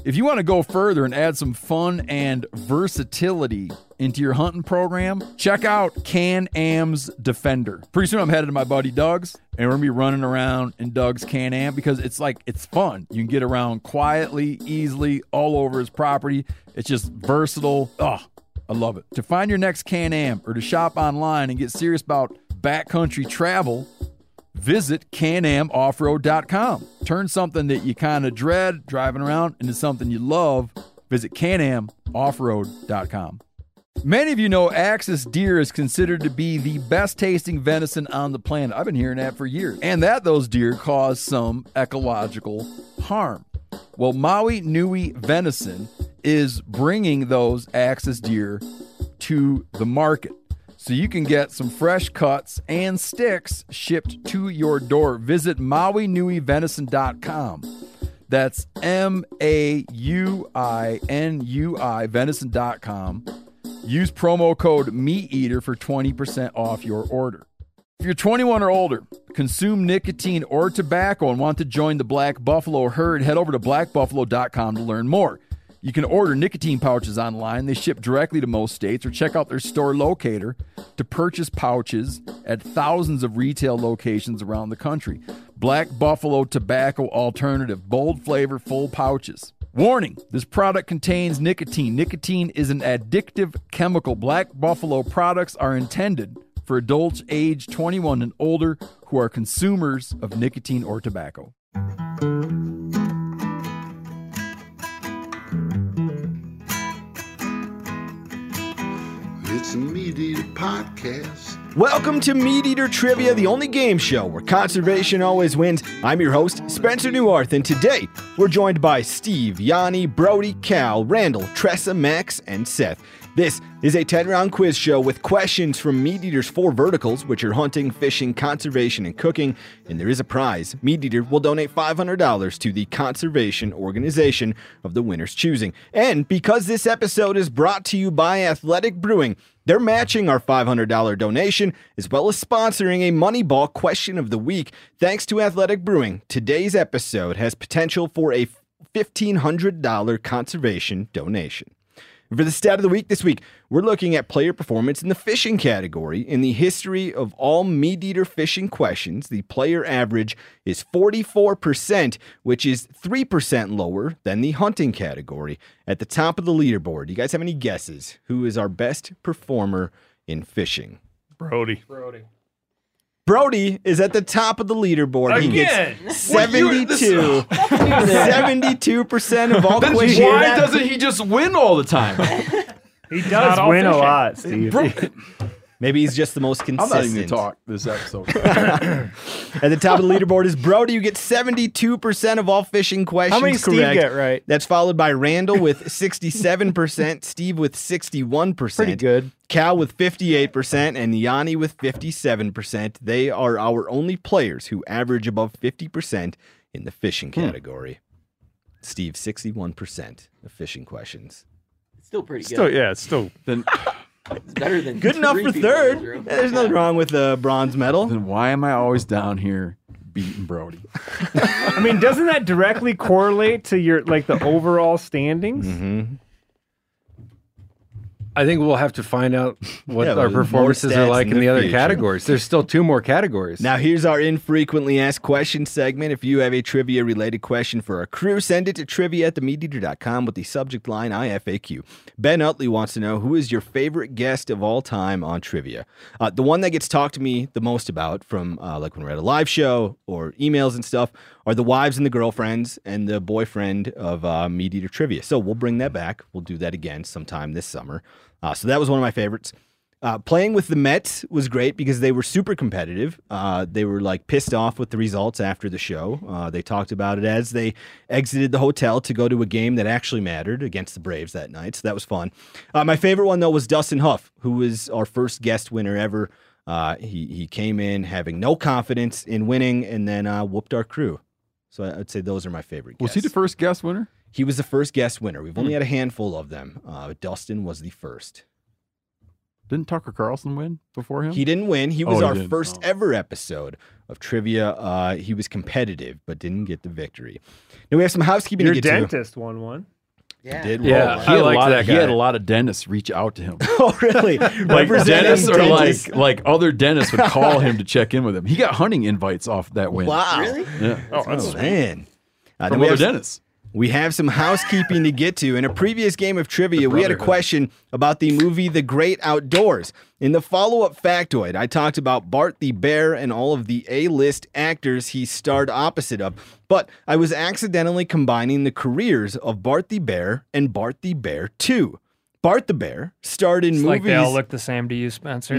If you want to go further and add some fun and versatility into your hunting program, check out Can-Am's Defender. Pretty soon I'm headed to my buddy Doug's, and we're going to be running around in Doug's Can-Am because it's fun. You can get around quietly, easily, all over his property. It's just versatile. Oh, I love it. To find your next Can-Am or to shop online and get serious about backcountry travel, visit CanAmOffroad.com. Turn something that you kind of dread driving around into something you love. Visit CanAmOffroad.com. Many of you know Axis deer is considered to be the best tasting venison on the planet. I've been hearing that for years. And that those deer cause some ecological harm. Well, Maui Nui Venison is bringing those Axis deer to the market. So you can get some fresh cuts and sticks shipped to your door. Visit MauiNuiVenison.com. That's MAUINUI venison.com. Use promo code MeatEater for 20% off your order. If you're 21 or older, consume nicotine or tobacco and want to join the Black Buffalo herd, head over to blackbuffalo.com to learn more. You can order nicotine pouches online. They ship directly to most states, or check out their store locator to purchase pouches at thousands of retail locations around the country. Black Buffalo Tobacco Alternative. Bold flavor, full pouches. Warning, this product contains nicotine. Nicotine is an addictive chemical. Black Buffalo products are intended for adults age 21 and older who are consumers of nicotine or tobacco. It's a Meat Eater podcast. Welcome to Meat Eater Trivia, the only game show where conservation always wins. I'm your host, Spencer Newarth, and today we're joined by Steve, Yanni, Brody, Cal, Randall, Tressa, Max, and Seth. This is a 10-round quiz show with questions from Meat Eater's 4 verticals, which are hunting, fishing, conservation, and cooking. And there is a prize. Meat Eater will donate $500 to the conservation organization of the winner's choosing. And because this episode is brought to you by Athletic Brewing, they're matching our $500 donation, as well as sponsoring a Moneyball question of the week. Thanks to Athletic Brewing, today's episode has potential for a $1,500 conservation donation. For the stat of the week this week, we're looking at player performance in the fishing category. In the history of all Meat Eater fishing questions, the player average is 44%, which is 3% lower than the hunting category. At the top of the leaderboard, do you guys have any guesses? Who is our best performer in fishing? Brody. Brody is at the top of the leaderboard. Again. He gets 72% of all questions. Why doesn't he just win all the time? He does win a lot, Steve. Maybe he's just the most I'm consistent. not even going to talk this episode. At the top of the leaderboard is Brody, who gets 72% of all fishing questions How many correct. Steve get right? That's followed by Randall with 67%, Steve with 61%. Pretty good. Cal with 58%, and Yanni with 57%. They are our only players who average above 50% in the fishing category. Steve, 61% of fishing questions. Still pretty good. It's still. Then It's better than Good enough 3 for people in third. this room. There's nothing wrong with the bronze medal. why am I always down here beating Brody? I mean, doesn't that directly correlate to your the overall standings? Mm-hmm. I think we'll have to find out what Yeah, our more performances stats are like in in the the other future. categories. There's still 2 more categories. Now, here's our infrequently asked questions segment. If you have a trivia-related question for our crew, send it to trivia@themeateater.com with the subject line IFAQ. Ben Utley wants to know, who is your favorite guest of all time on trivia? The one that gets talked to me the most about from when we're at a live show or emails and stuff are the wives and the girlfriends and the boyfriend of Meat Eater Trivia. So we'll bring that back. We'll do that again sometime this summer. So that was one of my favorites. Playing with the Mets was great because they were super competitive. They were pissed off with the results after the show. They talked about it as they exited the hotel to go to a game that actually mattered against the Braves that night. So that was fun. My favorite one, though, was Dustin Huff, who was our first guest winner ever. He came in having no confidence in winning and then whooped our crew. So I'd say those are my favorite guests. Was he the first guest winner? He was the first guest winner. We've only had a handful of them. Dustin was the first. Didn't Tucker Carlson win before him? He didn't win. He was he our didn't. first ever episode of trivia. He was competitive, but didn't get the victory. Now we have some housekeeping Your to get dentist won one. Yeah. to. Did Yeah. well. He had, liked that he had guy. a lot of dentists reach out to him. Oh, really? Like dentists or like other dentists would call him to check in with him. He got hunting invites off that win. Wow. Really? Yeah. Oh, man. Then From we other have- dentists. We have some housekeeping to get to. In a previous game of trivia, we had a question about the movie The Great Outdoors. In the follow-up factoid, I talked about Bart the Bear and all of the A-list actors he starred opposite of, but I was accidentally combining the careers of Bart the Bear and Bart the Bear 2. Bart the Bear starred in It's movies. like they all look the same to you, Spencer.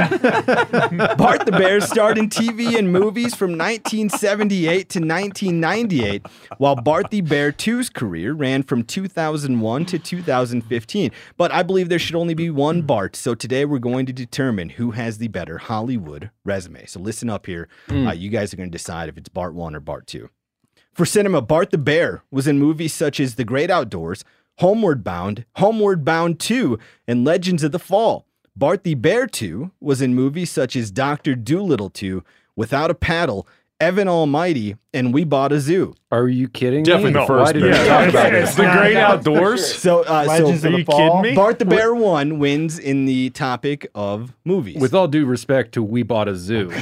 Bart the Bear starred in TV and movies from 1978 to 1998, while Bart the Bear 2's career ran from 2001 to 2015. But I believe there should only be one Bart, so today we're going to determine who has the better Hollywood resume. So listen up here. You guys are going to decide if it's Bart 1 or Bart 2. For cinema, Bart the Bear was in movies such as The Great Outdoors, Homeward Bound 2, and Legends of the Fall. Bart the Bear 2 was in movies such as Dr. Dolittle 2, Without a Paddle, Evan Almighty, and We Bought a Zoo. Are you kidding Definitely me? the first Why did Bear. you Yeah, talk about It's it? the great outdoors. So, Legends of the are you Fall? kidding me? Bart the Bear 1 wins in the topic of movies. With all due respect to We Bought a Zoo,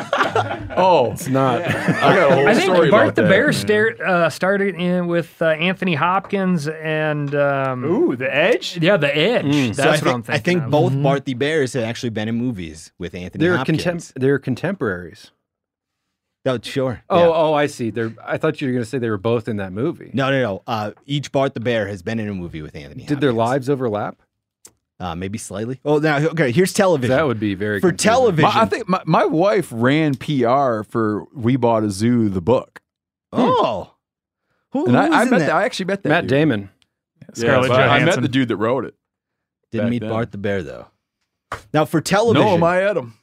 Oh, it's not. I got a whole I think story Bart about the that. Bear started in with Anthony Hopkins and Ooh, The Edge? yeah, The Edge. So That's what I'm thinking. I think of. both Bart the Bears have actually been in movies with Anthony Hopkins. They're contemporaries. Oh, sure. Oh, Yeah. oh, I see. I thought you were going to say they were both in that movie. No. Each Bart the Bear has been in a movie with Anthony Did their Hopkins. lives overlap? Maybe slightly. Oh, now, okay, here's television. That would be very For confusing. television. I think my wife ran PR for We Bought a Zoo, the book. Oh. Who And was I in met that? that. I actually met that Matt dude. Damon. Scarlett but I met Johansson. the dude that wrote it. Didn't back meet then. Bart the Bear, though. Now, for television. No, I had him.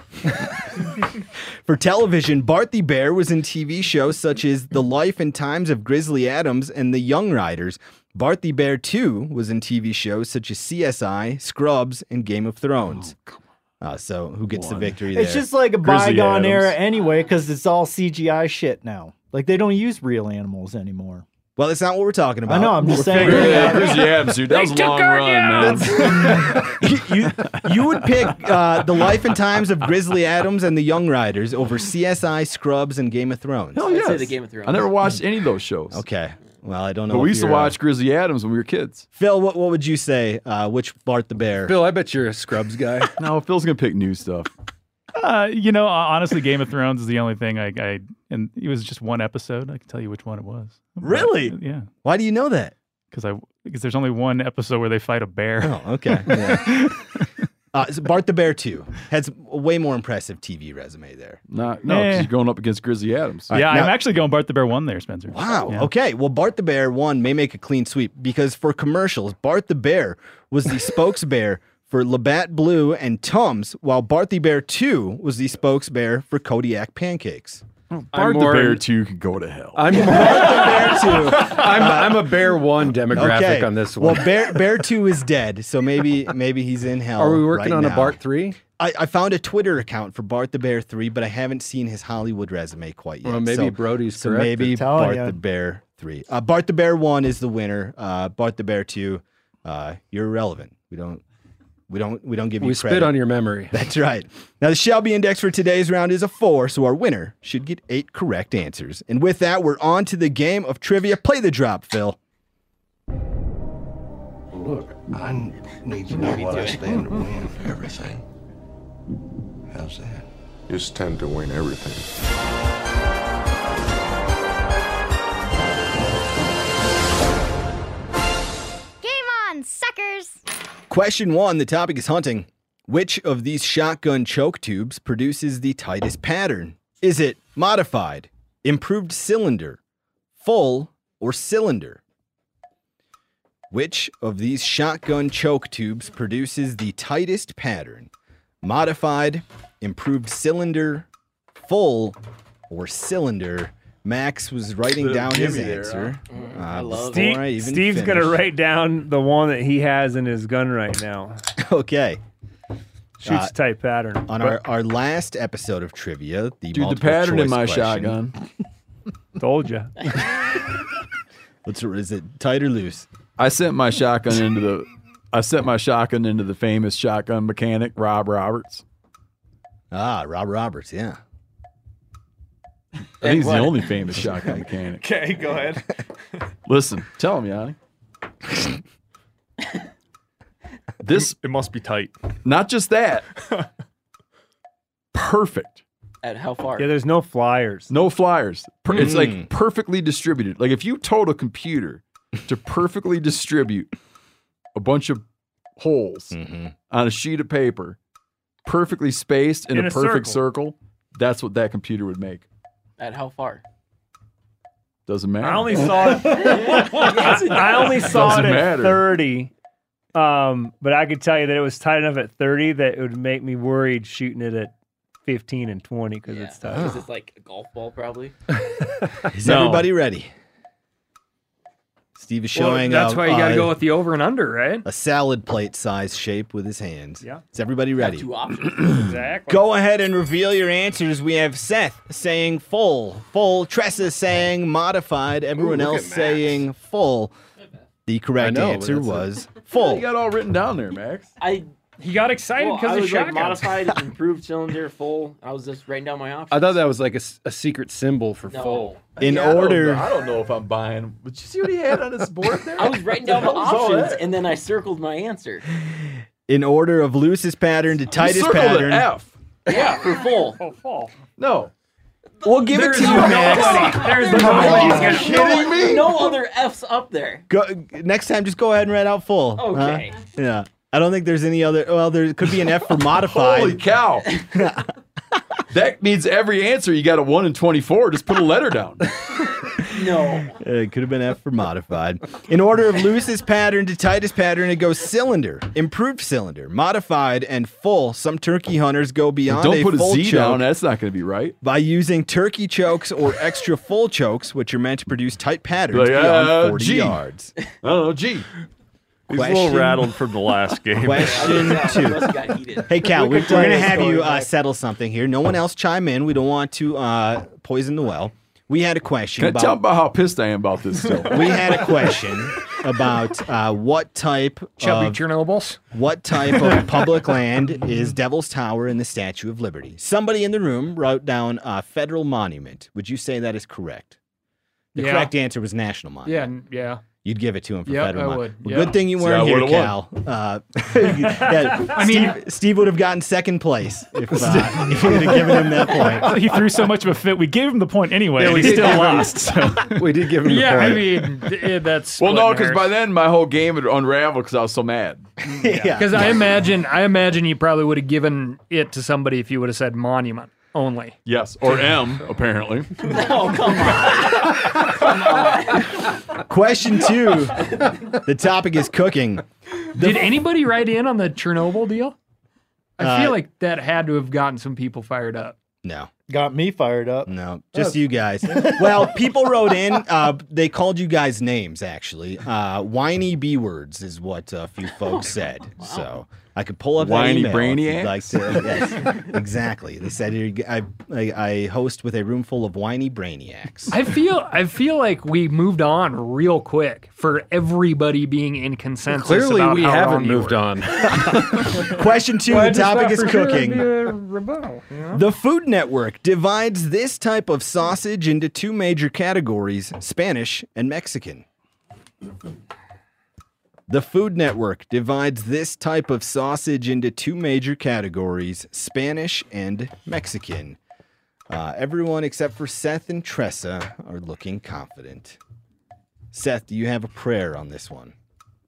For television, Bart the Bear was in TV shows such as The Life and Times of Grizzly Adams and The Young Riders. Bart the Bear 2 was in TV shows such as CSI, Scrubs, and Game of Thrones. So who gets the victory there? It's just like a Grizzly bygone era Adams. anyway, because it's all CGI shit now. Like they don't use real animals anymore. Well, that's not what we're talking about. I know. I'm just saying. Yeah, Grizzly Adams, dude. That was a long run, man. you would pick The Life and Times of Grizzly Adams and The Young Riders over CSI, Scrubs, and Game of Thrones. Hell I'd yes. say the Game of Thrones. I never watched any of those shows. Okay. Well, I don't know. But we if used to you're, watch Grizzly Adams when we were kids. Phil, what would you say? Which Bart the Bear? Bill, I bet you're a Scrubs guy. No, Phil's going to pick new stuff. Honestly, Game of Thrones is the only thing I and it was just one episode. I can tell you which one it was. Really? But, yeah, Why do you know that? because there's only one episode where they fight a bear. Oh, okay. Yeah. So Bart the Bear 2 has a way more impressive TV resume there. No, because you're going up against Grizzly Adams. Yeah, now- I'm actually going Bart the Bear 1 there, Spencer. Wow. Yeah. Okay. Well, Bart the Bear 1 may make a clean sweep because for commercials, Bart the Bear was the spokesbear for Labatt Blue and Tums, while Bart the Bear 2 was the spokesbear for Kodiak Pancakes. Bart the more- Bear 2 can go to hell. I'm Bear 2. I'm a Bear 1 demographic Okay. on this one. Well, Bear 2 is dead, so maybe he's in hell. Are we working right on now. a Bart 3? I found a Twitter account for Bart the Bear 3, but I haven't seen his Hollywood resume quite yet. Well, maybe Brody's So correct. maybe telling Bart ya. the Bear 3. Bart the Bear 1 is the winner. Bart the Bear 2, you're irrelevant. We don't give you We credit. spit on your memory. That's right. Now, the Shelby Index for today's round is a 4, so our winner should get 8 correct answers. And with that, we're on to the game of trivia. Play the drop, Phil. Look, I need to know what I stand to win. Everything. How's that? You stand to win everything. Game on, suckers! Question 1, the topic is hunting. Which of these shotgun choke tubes produces the tightest pattern? Is it modified, improved cylinder, full, or cylinder? Which of these shotgun choke tubes produces the tightest pattern? Modified, improved cylinder, full, or cylinder? Max was writing down his answer. I love before I even Steve's going to finished. write down the one that he has in his gun right now. Okay. Shoots tight pattern. On our last episode of trivia, the pattern in my shotgun. Told you. Is it tight or loose? I sent my shotgun into the famous shotgun mechanic, Rob Roberts. Rob Roberts, yeah. I think he's the only famous shotgun mechanic. Okay, go ahead. Listen, tell him, Yanni. It must be tight. Not just that. Perfect. At how far? Yeah, there's no flyers. No flyers. It's like perfectly distributed. Like if you told a computer to perfectly distribute a bunch of holes on a sheet of paper, perfectly spaced in a perfect circle, that's what that computer would make. At how far? Doesn't matter. I only saw it. I only saw it at 30. But I could tell you that it was tight enough at 30 that it would make me worried shooting it at 15 and 20 because it's tight. Because it's like a golf ball, probably. Is everybody ready? Steve is showing that's why you got to go with the over and under, right? a salad plate size shape with his hands. Yeah. Is everybody ready? 2 options. Exactly. Go ahead and reveal your answers. We have Seth saying full, Tressa saying modified, everyone else saying full. The correct answer was full. You got all written down there, Max. He got excited because I of was like shotguns. modified, improved cylinder, full. I was just writing down my options. I thought that was like a secret symbol for full. In order. I don't know if I'm buying. But you see what he had on his board there? I was writing down the options, and then I circled my answer. In order of loosest pattern to tightest circled pattern. an F. Yeah, for full. Oh, fall. No. We'll give it to you, Max. There's No other F's up there. Next time, just go ahead and write out full. Okay. Yeah. I don't think there's any other. Well, there could be an F for modified. Holy cow. That needs every answer. You got a 1 in 24. Just put a letter down. No. It could have been F for modified. In order of loosest pattern to tightest pattern, it goes cylinder, improved cylinder, modified, and full. Some turkey hunters go beyond Don't put a full Z choke down. That's not going to be right. by using turkey chokes or extra full chokes, which are meant to produce tight patterns Like, beyond 40 G. yards. I don't know. G. He's a little rattled from the last game. Question 2. Got heated. Hey, Cal, we're tell going to you a have you story, settle something here. No one else chime in. We don't want to poison the well. We had a question Can I tell about how pissed I am about this still? We had a question about what type Chubby of Chernobyls. what type of public land is Devil's Tower and the Statue of Liberty. Somebody in the room wrote down federal monument. Would you say that is correct? The Yeah. correct answer was national monument. Yeah, yeah. You'd give it to him for Yep, federal I monument. would. Well, Yeah. good thing you See, weren't I here, would've Cal. Steve would have gotten second place if you would have given him that point. He threw so much of a fit. We gave him the point anyway. Yeah, and we he did still give him- lost. So. We did give him the Yeah, point. I mean, that's Well, no, splitting because by hairs. then my whole game had unraveled because I was so mad. Yeah. Because I imagine you probably would have given it to somebody if you would have said monument only. Yes, or M, apparently. No, come on. Question 2. The topic is cooking. Did anybody write in on the Chernobyl deal? I feel Uh, like that had to have gotten some people fired up. No. Got me fired up. No, just you guys. Well, people wrote in. They called you guys names, actually. Whiny B words is what a few folks said. Wow. So I could pull up Whiny that email if you'd brainiacs? like to. Yes, exactly. They said I host with a room full of whiny brainiacs. I feel like we moved on real quick for everybody being in consensus. Clearly, about we how haven't wrong you moved were. on. Question 2. Well, I the just topic thought is for sure it'd cooking. be a rebuttal, you know? The Food Network divides this type of sausage into 2 major categories: Spanish and Mexican. The Food Network divides this type of sausage into 2 major categories: Spanish and Mexican. Everyone except for Seth and Tressa are looking confident. Seth, do you have a prayer on this one?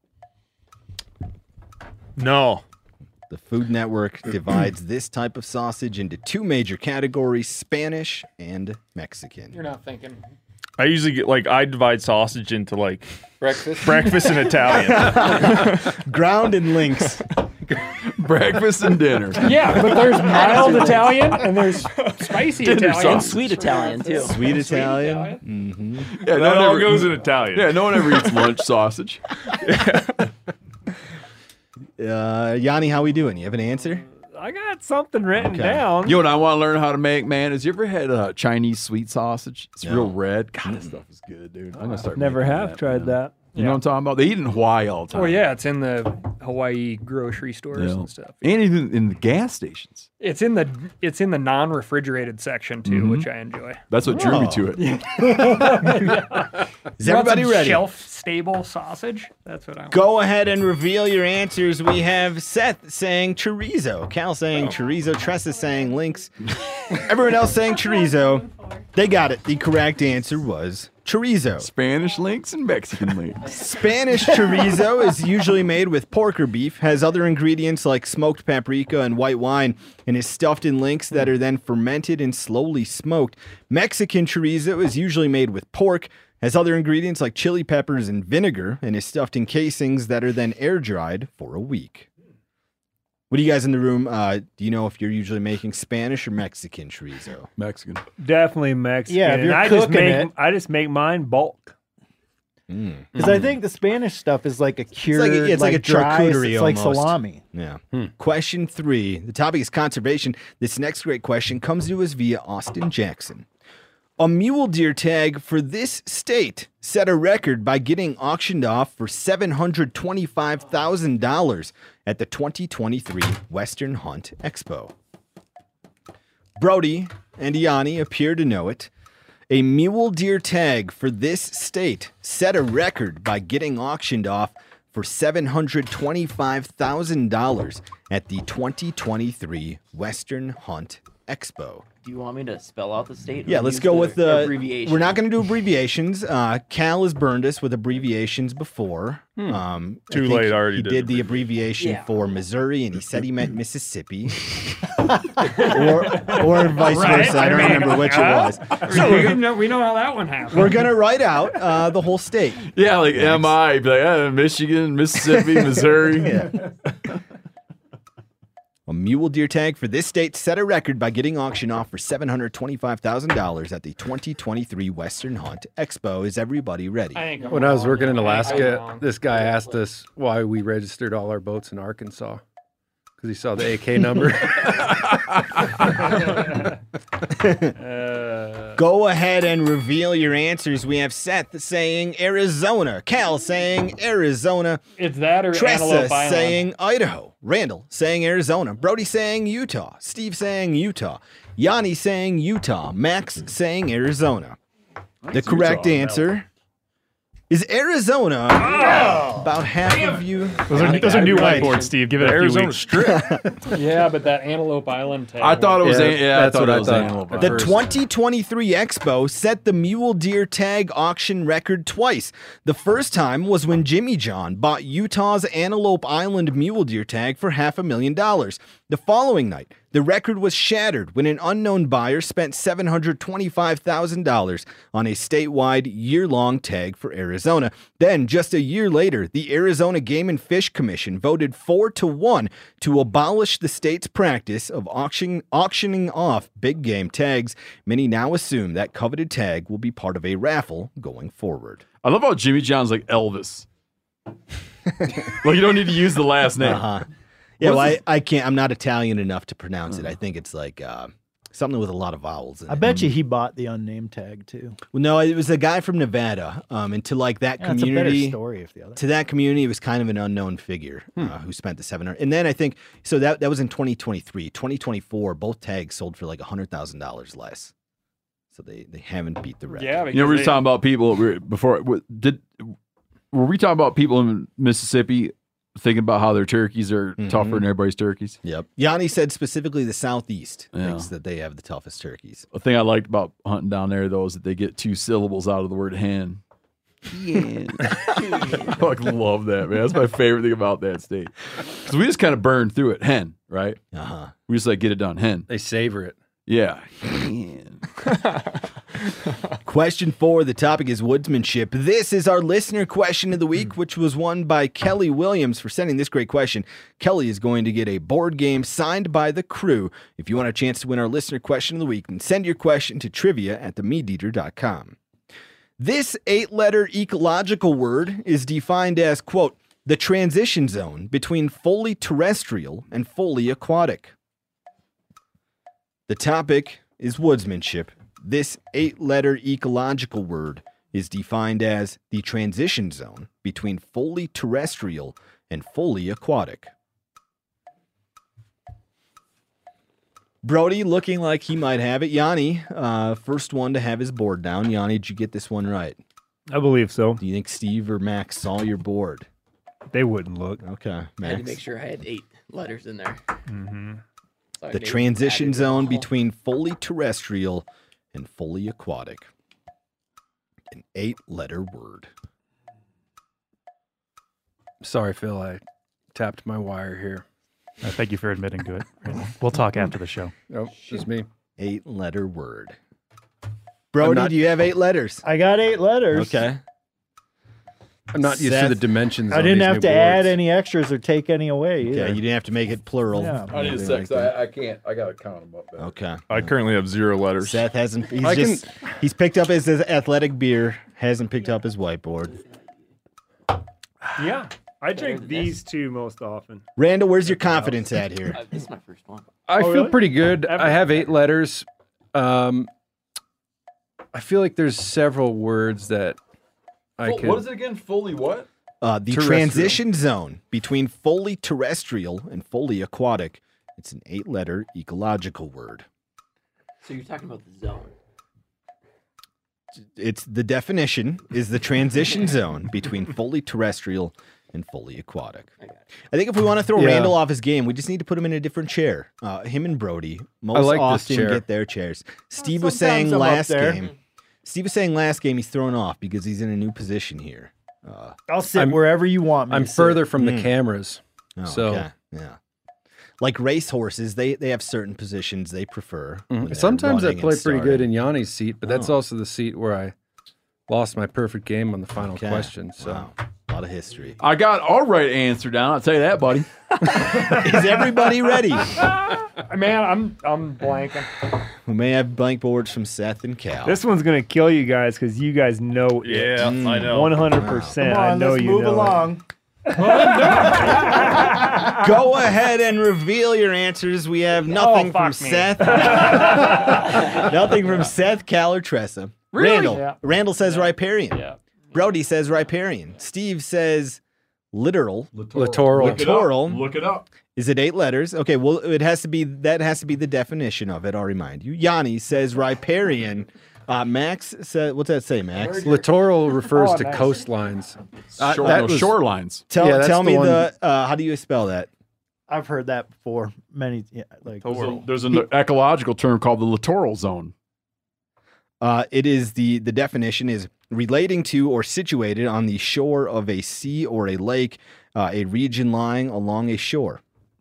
No. The Food Network divides this type of sausage into 2 major categories: Spanish and Mexican. You're not thinking. I usually get I divide sausage into Breakfast. and Italian. Ground and links. Breakfast and dinner. Yeah, but there's mild Italian and there's spicy Dinner Italian. And sweet Italian, too. Sweet Italian. Yeah, no That one all ever, goes in Italian. Yeah, no one ever eats lunch sausage. Yanni, how we doing? You have an answer? I got something written down. You know what I want to learn how to make, man? Is you ever had Chinese sweet sausage? It's real red. God, this stuff is good, dude. I'm gonna start. Never making have that, tried man. that. You know what I'm talking about? They eat it in Hawaii all the time. Oh yeah, it's in the Hawaii grocery stores and stuff. And even in the gas stations. It's in the non-refrigerated section too, which I enjoy. That's what drew me to it. Is everybody ready? Shelf-stable sausage. That's what I want. Go ahead and reveal your answers. We have Seth saying chorizo, Cal saying chorizo, Tressa saying links, everyone else saying chorizo. They got it. The correct answer was chorizo. Spanish links and Mexican links. Spanish chorizo is usually made with pork or beef, has other ingredients like smoked paprika and white wine, and is stuffed in links that are then fermented and slowly smoked. Mexican chorizo is usually made with pork, has other ingredients like chili peppers and vinegar, and is stuffed in casings that are then air dried for a week. What do you guys in the room, do you know if you're usually making Spanish or Mexican chorizo? Mexican. Definitely Mexican. Yeah, if you're I cooking I just make mine bulk. Because I think the Spanish stuff is like a cured, It's like a dry, charcuterie it's like almost. salami. Yeah. Question 3. The topic is conservation. This next great question comes to us via Austin Jackson. A mule deer tag for this state set a record by getting auctioned off for $725,000 at the 2023 Western Hunt Expo. Brody and Yanni appear to know it. A mule deer tag for this state set a record by getting auctioned off for $725,000 at the 2023 Western Hunt Expo. Do you want me to spell out the state? Yeah, let's go with the abbreviation. We're not going to do abbreviations. Cal has burned us with abbreviations before. Too I late, think I already he did did the abbreviation Yeah. for Missouri, and he said he meant Mississippi, or vice versa. I don't remember which it was. So we know how that one happened. we're gonna write out the whole state. Yeah, like MI, be like Michigan, Mississippi, Missouri. Yeah. A mule deer tag for this state set a record by getting auctioned off for $725,000 at the 2023 Western Hunt Expo. Is everybody ready? When I was working in Alaska, this guy asked us why we registered all our boats in Arkansas. Because he saw the AK number. Go ahead and reveal your answers. We have Seth saying Arizona, Cal saying Arizona, It's that or Tressa Antelope Island. saying Idaho, Randall saying Arizona, Brody saying Utah, Steve saying Utah, Yanni saying Utah, Max saying Arizona. The correct answer is Arizona. About half of you. Those are new whiteboards, Steve. Give it a few Arizona weeks. Strip. Yeah, but that Antelope Island tag. I thought it was. Yeah, that's what I thought. Antelope. The 2023 Expo set the mule deer tag auction record twice. The first time was when Jimmy John bought Utah's Antelope Island mule deer tag for $500,000. The following night, the record was shattered when an unknown buyer spent $725,000 on a statewide year-long tag for Arizona. Then, just a year later, the Arizona Game and Fish Commission voted 4-1 to abolish the state's practice of auctioning off big game tags. Many now assume that coveted tag will be part of a raffle going forward. I love how Jimmy John's like Elvis. Well, you don't need to use the last name. Uh-huh. Yeah, well, I can't. I'm not Italian enough to pronounce it. I think it's like something with a lot of vowels in it. I bet you he bought the unnamed tag too. Well, no, it was a guy from Nevada. And to like that Yeah, it's a better community, story if the other. to that community, it was kind of an unknown figure who spent the $700. And then I think so that was in 2023. 2024, both tags sold for like $100,000 less. So they haven't beat the record. Yeah, You know, we were talking about people before. Were we talking about people in Mississippi thinking about how their turkeys are tougher than everybody's turkeys? Yep. Yanni said specifically the Southeast Yeah. thinks that they have the toughest turkeys. The thing I liked about hunting down there, though, is that they get 2 syllables out of the word hen. Yeah. I fucking love that, man. That's my favorite thing about that state. Because we just kind of burn through it. Hen, right? Uh-huh. We just like get it done. Hen. They savor it. Yeah. Question 4, the topic is woodsmanship. This is our listener question of the week, which was won by Kelly Williams for sending this great question. Kelly is going to get a board game signed by the crew. If you want a chance to win our listener question of the week, then send your question to trivia@themeateater.com. This 8-letter ecological word is defined as, quote, the transition zone between fully terrestrial and fully aquatic. The topic is woodsmanship. This 8-letter ecological word is defined as the transition zone between fully terrestrial and fully aquatic. Brody looking like he might have it. Yanni, first one to have his board down. Yanni, did you get this one right? I believe so. Do you think Steve or Max saw your board? They wouldn't look. Okay, I Max. had to make sure I had 8 letters in there. Mm-hmm. So I The maybe transition added it zone all. between fully terrestrial and fully aquatic. An 8-letter word. Sorry, Phil. I tapped my wire here. Thank you for admitting to it. We'll talk after the show. Oh, just me. 8-letter word. Brody, not- do you have 8 letters? I got 8 letters. Okay. I'm not used to Seth, the dimensions. I on didn't these have new to add boards. any extras or take any away either. Okay, you didn't have to make it plural. Yeah. I need a sec. I can't. I gotta count them up. Better. Okay. I currently have 0 letters. Seth hasn't. I He's picked up his athletic beer. Hasn't picked up his whiteboard. Yeah. I drink these two most often. Randall, where's your confidence at here? This is my first one. I feel really? pretty good. I have 8 letters. I feel like there's several words that I could. What is it again? Fully what? The Terrestrial. transition zone between fully terrestrial and fully aquatic. It's an 8-letter ecological word. So you're talking about the zone. It's the definition is the transition zone between fully terrestrial and fully aquatic. I think if we want to throw Yeah. Randall off his game, we just need to put him in a different chair. Him and Brody most like this often chair. get their chairs. Steve was saying sometimes I'm up last there. game. Steve was saying last game he's thrown off because he's in a new position here. I'll sit wherever you want me I'm to sit. further from the cameras. Oh, So okay. Yeah. Like racehorses, they have certain positions they prefer. when they're sometimes I running play and pretty good starting. in Yanni's seat, but that's Oh. also the seat where I lost my perfect game on the final Okay. question. So Wow. A lot of history. I got our right answer down. I'll tell you that, buddy. Is everybody ready? Man, I'm blanking. We may have blank boards from Seth and Cal. This one's gonna kill you guys because you guys know it. Yeah, I know. 100%. Come on, I know let's you move know it. along. Go ahead and reveal your answers. We have nothing from fuck me. Seth. Nothing from Seth, Cal, or Tressa. Really? Randall. Yeah. Randall says riparian. Yeah. Brody says riparian. Steve says literal. littoral. Littoral. Look it up. Is it 8 letters? Okay, well, it has to be. That has to be the definition of it. I'll remind you. Yanni says riparian. Max said, what's that say, Max? Littoral refers Oh, to nice. coastlines. That was- shorelines. Tell, Yeah, that's tell the me one. how do you spell that? I've heard that before. There's an ecological term called the littoral zone. It is the definition is relating to or situated on the shore of a sea or a lake, a region lying along a shore.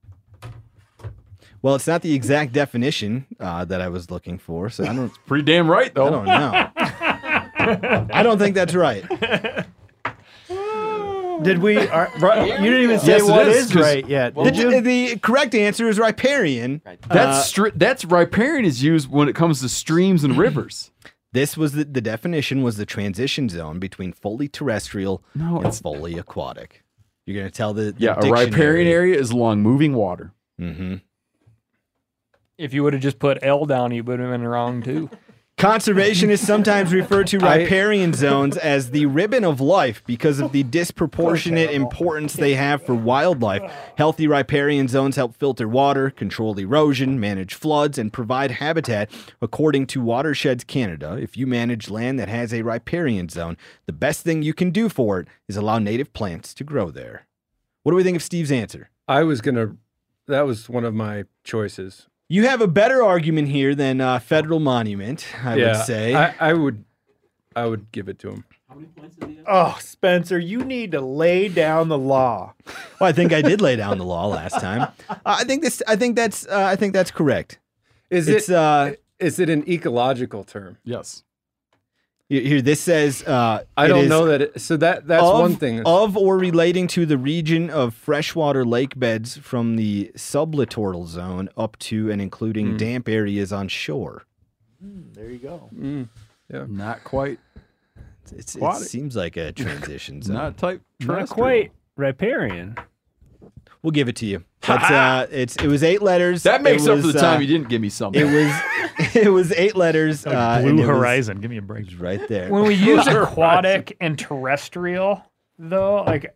Well, it's not the exact definition that I was looking for, so I don't. Pretty damn right, though. I don't know. I don't think that's right. Did we? You didn't even say Yes, it what is, is 'cause- right yet. Did you? The correct answer is riparian. That's riparian is used when it comes to streams and rivers. This was the definition was the transition zone between fully terrestrial and fully aquatic. You're going to tell the Yeah, a riparian area is along moving water. Mm-hmm. If you would have just put L down, you would have been wrong too. Conservationists sometimes refer to riparian zones as the ribbon of life because of the disproportionate importance they have for wildlife. Healthy riparian zones help filter water, control erosion, manage floods, and provide habitat. According to Watersheds Canada, if you manage land that has a riparian zone, the best thing you can do for it is allow native plants to grow there. What do we think of Steve's answer? That was one of my choices. You have a better argument here than federal monument, I would say. I would give it to him. Oh, Spencer, you need to lay down the law. Well, I think I did lay down the law last time. I think that's correct. Is it an ecological term? Yes. Here, this says I don't know that. That's one thing. Of or relating to the region of freshwater lake beds from the sublittoral zone up to and including damp areas on shore. There you go. Yeah, not quite. It seems like a transition zone. Not type. Not quite riparian. We'll give it to you. It was 8 letters. That makes up for the time you didn't give me something. It was 8 letters. Blue Horizon. Give me a break. Right there. When we use aquatic and terrestrial, though, like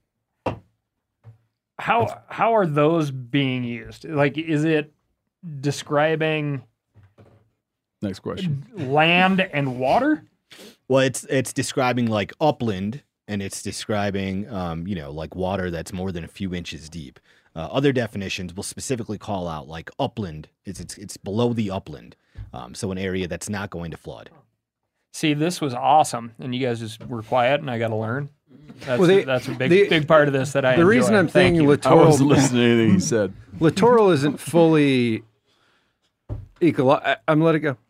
how are those being used? Like, is it describing Next question. land and water? Well, it's describing like upland, and it's describing like water that's more than a few inches deep. Other definitions will specifically call out like upland. It's below the upland, so an area that's not going to flood. See, this was awesome, and you guys just were quiet, and I got to learn. That's a big part of this that I. The enjoy. reason I'm Thank thinking you. littoral. I wasn't listening to anything he said. Littoral isn't fully I'm letting go.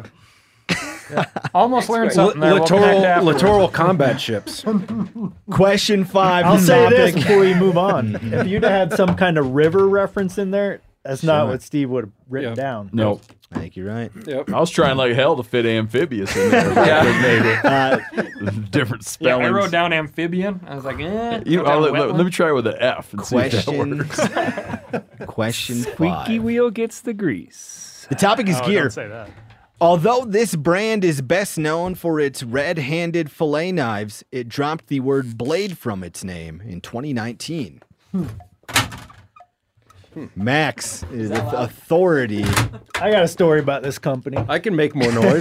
Almost learned something there. We'll connect afterwards. Littoral combat ships. Question 5. I'll say topic. this before we move on. If you'd had some kind of river reference in there, that's not what Steve would have written down. No. I think you're right. Yep. I was trying like hell to fit amphibious in there. Different Yeah, spellings. I wrote down amphibian. I was like, let me try it with an F and see if that works. Question 5. Squeaky wheel gets the grease. The topic is gear. Don't say that. Although this brand is best known for its red-handed fillet knives, it dropped the word blade from its name in 2019. Max is authority. I got a story about this company. I can make more noise.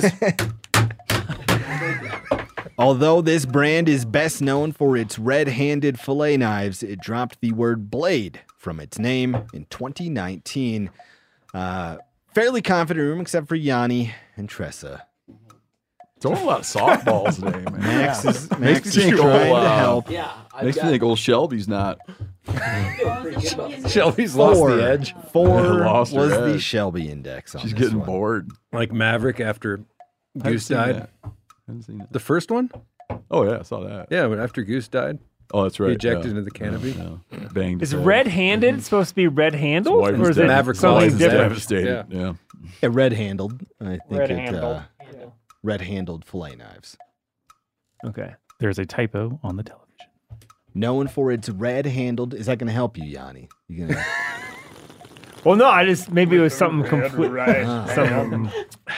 Although this brand is best known for its red-handed fillet knives, it dropped the word blade from its name in 2019. Fairly confident room, except for Yanni and Tressa. Don't a lot of softballs today, man. Max is Makes me think trying old, to help. Yeah. Makes me think old Shelby's not. Shelby's lost the edge. 4 Lost her was the edge. Shelby index on She's this getting one. bored. Like Maverick after Goose seen died. that. Haven't seen that. The first one? Oh yeah, I saw that. Yeah, but after Goose died, Oh, that's right. he ejected yeah. into the canopy. Yeah. Banged. Is his head. red-handed supposed to be red-handled, Wife or is is it dead. Maverick something Wife is different? Devastated. Yeah. Yeah, red-handled. I think Red-handled. red-handled fillet knives. Okay. There's a typo on the television. Known for its red-handled. Is that going to help you, Yanni? You gonna? Well, no, maybe it was something complete. Right. Something.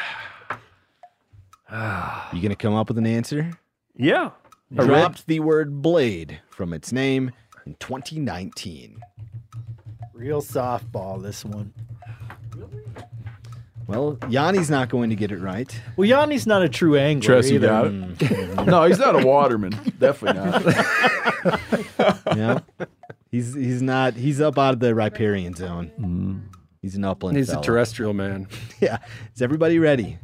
You going to come up with an answer? Yeah. Dropped the word blade from its name in 2019. Real softball, this one. Well, Yanni's not going to get it right. Well, Yanni's not a true angler Tress, you either. got it? No, he's not a waterman. Definitely not. Yeah, he's not. He's up out of the riparian zone. He's an upland. He's fella. a terrestrial man. Yeah. Is everybody ready?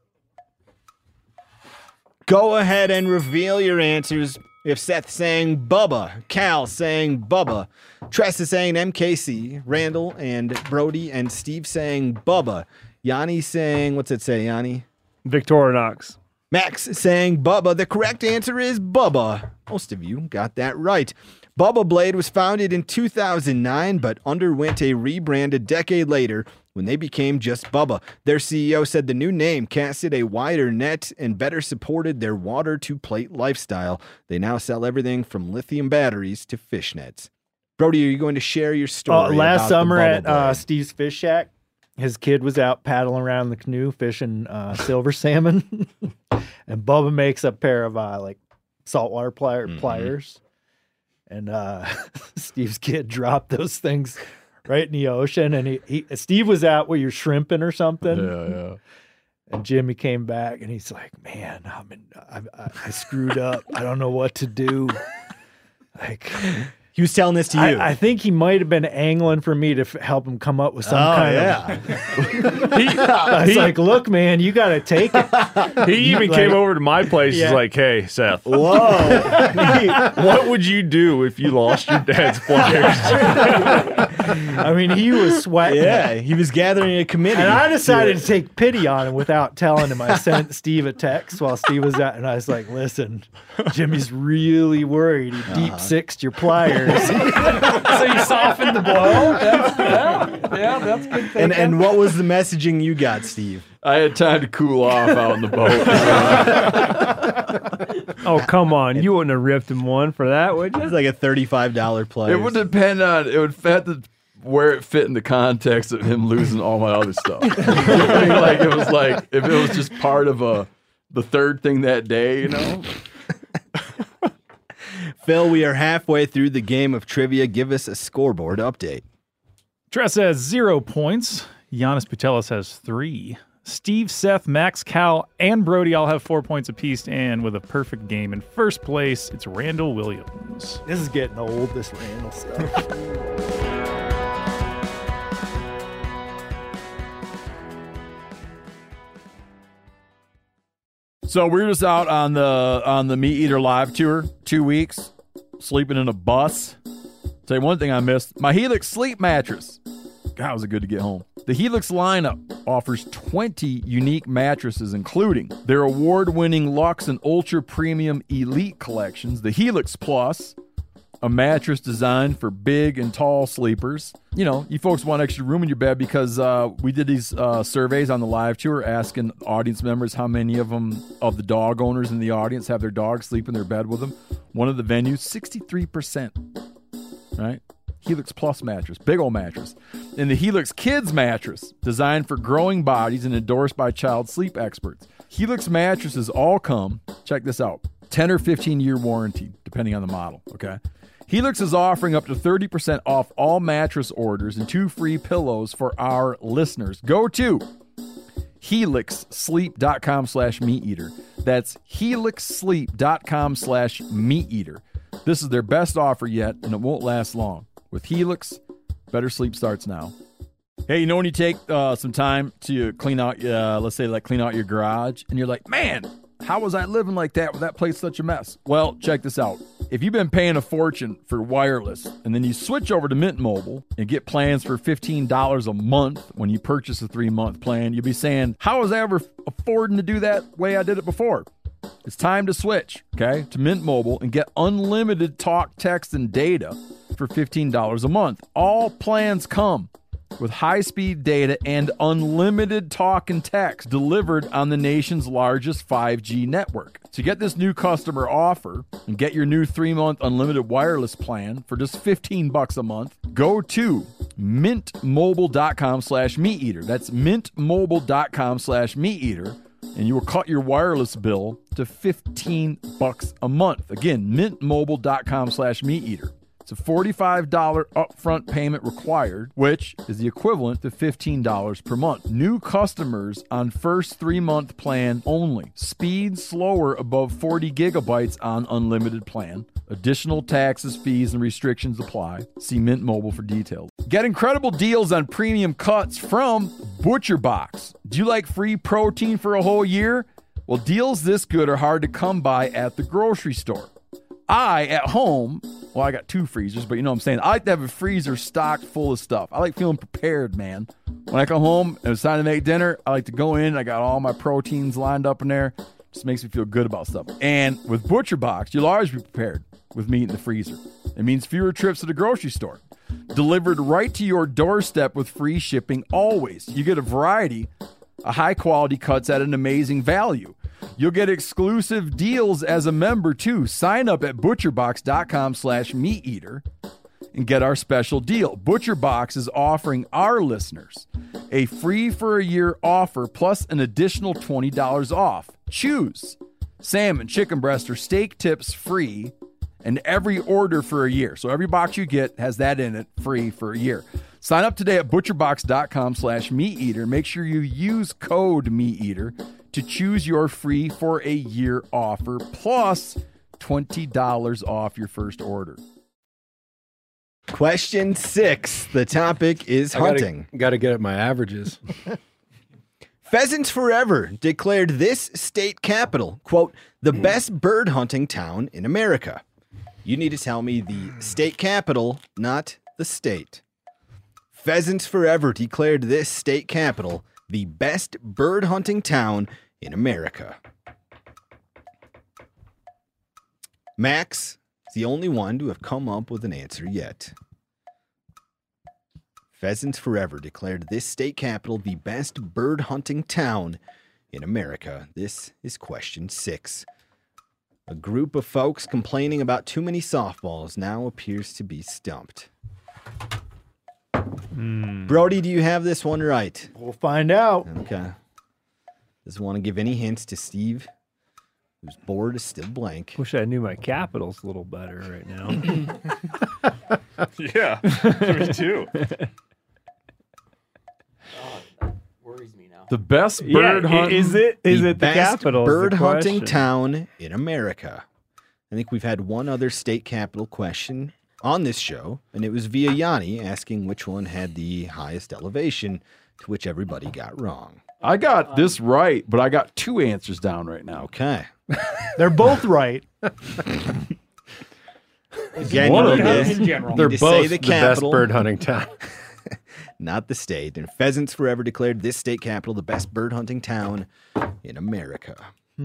Go ahead and reveal your answers. If Seth's saying Bubba, Cal saying Bubba, Tress is saying MKC, Randall and Brody and Steve saying Bubba, Yanni saying, what's it say, Yanni? Victorinox. Max saying Bubba. The correct answer is Bubba. Most of you got that right. Bubba Blade was founded in 2009, but underwent a rebrand a decade later when they became just Bubba. Their CEO said the new name casted a wider net and better supported their water-to-plate lifestyle. They now sell everything from lithium batteries to fish nets. Brody, are you going to share your story? Last about summer the Bubba at Blade? Steve's Fish Shack, his kid was out paddling around the canoe fishing silver salmon, and Bubba makes a pair of like saltwater pliers, and Steve's kid dropped those things right in the ocean, and Steve was out where you're shrimping or something. Yeah. And Jimmy came back, and he's like, "Man, I screwed up. I don't know what to do." Like. He was telling this to you. I think he might have been angling for me to help him come up with some kind of. I was like, "Look, man, you got to take it." He even came over to my place. He's like, "Hey, Seth, Whoa, what would you do if you lost your dad's pliers?" I mean, he was sweating. Yeah, he was gathering a committee. And I decided to take pity on him without telling him. I sent Steve a text while Steve was out, and I was like, "Listen, Jimmy's really worried. He deep sixed your pliers." suckers. So you softened the blow. That's good thinking. And what was the messaging you got, Steve? I had time to cool off out in the boat. Oh, come on. You wouldn't have ripped him one for that, would you? It's like a $35 play. It would depend on where it fit in the context of him losing all my other stuff. Like it was like if it was just part of the third thing that day, you know. Phil, we are halfway through the game of trivia. Give us a scoreboard update. Tressa has 0 points. Giannis Putelis has 3. Steve, Seth, Max, Cal, and Brody all have 4 points apiece, and with a perfect game in first place, it's Randall Williams. This is getting old, this Randall stuff. So we're just out on the Meat Eater live tour, 2 weeks, sleeping in a bus. Tell you one thing I missed: my Helix sleep mattress. God, was it good to get home. The Helix lineup offers 20 unique mattresses, including their award-winning Luxe and Ultra Premium Elite collections, the Helix Plus, a mattress designed for big and tall sleepers. You know, you folks want extra room in your bed because we did these surveys on the live tour asking audience members how many of the dog owners in the audience have their dog sleep in their bed with them. One of the venues, 63%, right? Helix Plus mattress, big old mattress. And the Helix Kids mattress, designed for growing bodies and endorsed by child sleep experts. Helix mattresses all come, check this out, 10 or 15-year warranty, depending on the model, okay? Helix is offering up to 30% off all mattress orders and 2 free pillows for our listeners. Go to helixsleep.com/meateater. That's helixsleep.com/meateater. This is their best offer yet, and it won't last long. With Helix, better sleep starts now. Hey, you know when you take some time to clean out, let's say like clean out your garage, and you're like, man, how was I living like that with that place such a mess? Well, check this out. If you've been paying a fortune for wireless, and then you switch over to Mint Mobile and get plans for $15 a month when you purchase a 3-month plan, you'll be saying, how was I ever affording to do that way I did it before? It's time to switch, okay, to Mint Mobile and get unlimited talk, text, and data for $15 a month. All plans come with high-speed data and unlimited talk and text delivered on the nation's largest 5G network. To get this new customer offer and get your new 3-month unlimited wireless plan for just $15 a month, go to mintmobile.com/meateater. That's mintmobile.com/meateater. And you will cut your wireless bill to $15 a month. Again, mintmobile.com/meateater. It's a $45 upfront payment required, which is the equivalent to $15 per month. New customers on first 3-month plan only. Speed slower above 40 gigabytes on unlimited plan. Additional taxes, fees, and restrictions apply. See Mint Mobile for details. Get incredible deals on premium cuts from ButcherBox. Do you like free protein for a whole year? Well, deals this good are hard to come by at the grocery store. At home, well, I got 2 freezers, but you know what I'm saying. I like to have a freezer stocked full of stuff. I like feeling prepared, man. When I come home and it's time to make dinner, I like to go in. I got all my proteins lined up in there. Just makes me feel good about stuff. And with ButcherBox, you'll always be prepared with meat in the freezer. It means fewer trips to the grocery store. Delivered right to your doorstep with free shipping always. You get a variety of high-quality cuts at an amazing value. You'll get exclusive deals as a member, too. Sign up at butcherbox.com/meateater and get our special deal. ButcherBox is offering our listeners a free for a year offer plus an additional $20 off. Choose salmon, chicken breast, or steak tips free, and every order for a year. So every box you get has that in it, free for a year. Sign up today at butcherbox.com/meateater. Make sure you use code meateater to choose your free for a year offer plus $20 off your first order. Question 6. The topic is hunting. Got to get at my averages. Pheasants Forever declared this state capital, quote, the best bird hunting town in America. You need to tell me the state capital, not the state. Pheasants Forever declared this state capital the best bird hunting town in America. Max, He's the only one to have come up with an answer yet. Pheasants Forever declared this state capital the best bird hunting town in America. This is question 6. A group of folks complaining about too many softballs now appears to be stumped. Brody, do you have this one right? We'll find out. Okay. Doesn't want to give any hints to Steve, whose board is still blank. Wish I knew my capitals a little better right now. Yeah, me too. Worries me now. The best bird hunting. Is it the best capital? bird hunting town in America? I think we've had one other state capital question on this show, and it was via Yanni asking which one had the highest elevation, to which everybody got wrong. I got this right, but I got 2 answers down right now. Okay. They're both right. Again, One of you them need in general. They're to both say the best capital, bird hunting town. not the state. And Pheasants Forever declared this state capital the best bird hunting town in America.